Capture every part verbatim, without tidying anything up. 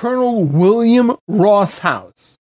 Colonel William Ross House.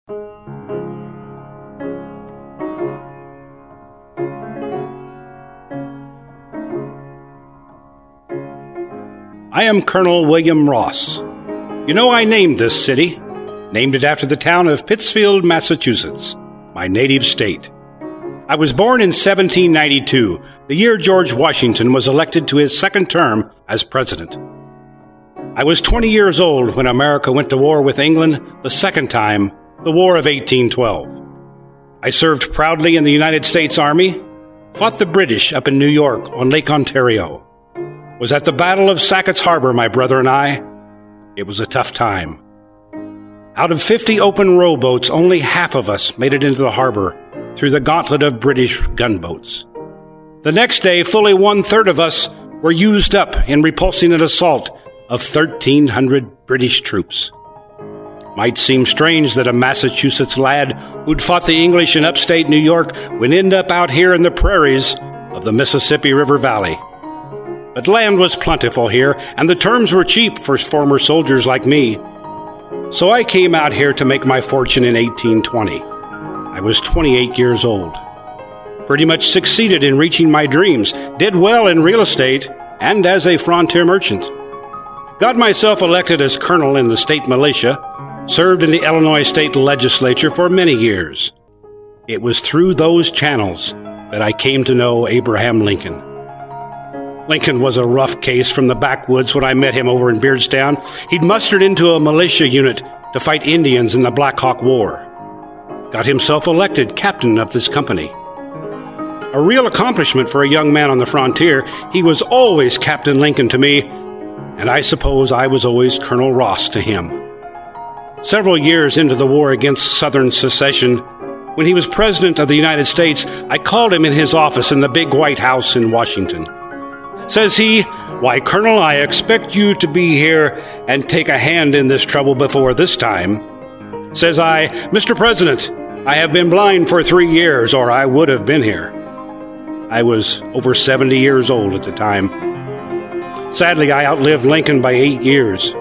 I am Colonel William Ross. You know, I named this city, named it after the town of Pittsfield, Massachusetts, my native state. I was born in seventeen ninety-two, the year George Washington was elected to his second term as president. I was twenty years old when America went to war with England the second time, the War of eighteen twelve. I served proudly in the United States Army, fought the British up in New York on Lake Ontario, was at the Battle of Sackett's Harbor, my brother and I. It was a tough time. Out of fifty open rowboats, only half of us made it into the harbor through the gauntlet of British gunboats. The next day, fully one-third of us were used up in repulsing an assault of thirteen hundred British troops. Might seem strange that a Massachusetts lad who'd fought the English in upstate New York would end up out here in the prairies of the Mississippi River Valley. But land was plentiful here, and the terms were cheap for former soldiers like me. So I came out here to make my fortune in eighteen twenty. I was twenty-eight years old. Pretty much succeeded in reaching my dreams, did well in real estate, and as a frontier merchant. Got myself elected as colonel in the state militia, served in the Illinois state legislature for many years. It was through those channels that I came to know Abraham Lincoln. Lincoln was a rough case from the backwoods when I met him over in Beardstown. He'd mustered into a militia unit to fight Indians in the Black Hawk War. Got himself elected captain of this company. A real accomplishment for a young man on the frontier. He was always Captain Lincoln to me, and I suppose I was always Colonel Ross to him. Several years into the war against Southern secession, when he was President of the United States, I called him in his office in the big White House in Washington. Says he, "Why, Colonel, I expect you to be here and take a hand in this trouble before this time." Says I, "Mister President, I have been blind for three years, or I would have been here." I was over seventy years old at the time. Sadly, I outlived Lincoln by eight years.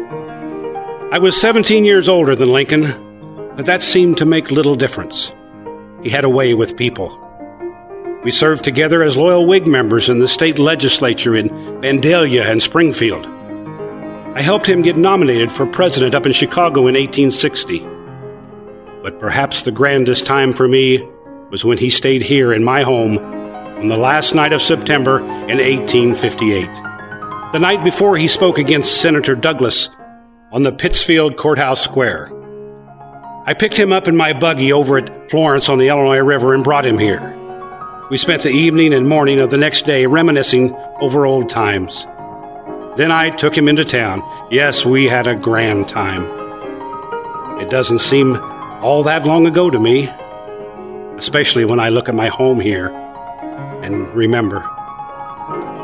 I was seventeen years older than Lincoln, but that seemed to make little difference. He had a way with people. We served together as loyal Whig members in the state legislature in Vandalia and Springfield. I helped him get nominated for president up in Chicago in eighteen sixty. But perhaps the grandest time for me was when he stayed here in my home on the last night of September in eighteen fifty-eight, the night before he spoke against Senator Douglas on the Pittsfield Courthouse Square. I picked him up in my buggy over at Florence on the Illinois River and brought him here. We spent the evening and morning of the next day reminiscing over old times. Then I took him into town. Yes, we had a grand time. It doesn't seem all that long ago to me, especially when I look at my home here and remember.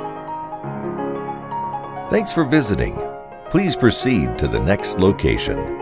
Thanks for visiting. Please proceed to the next location.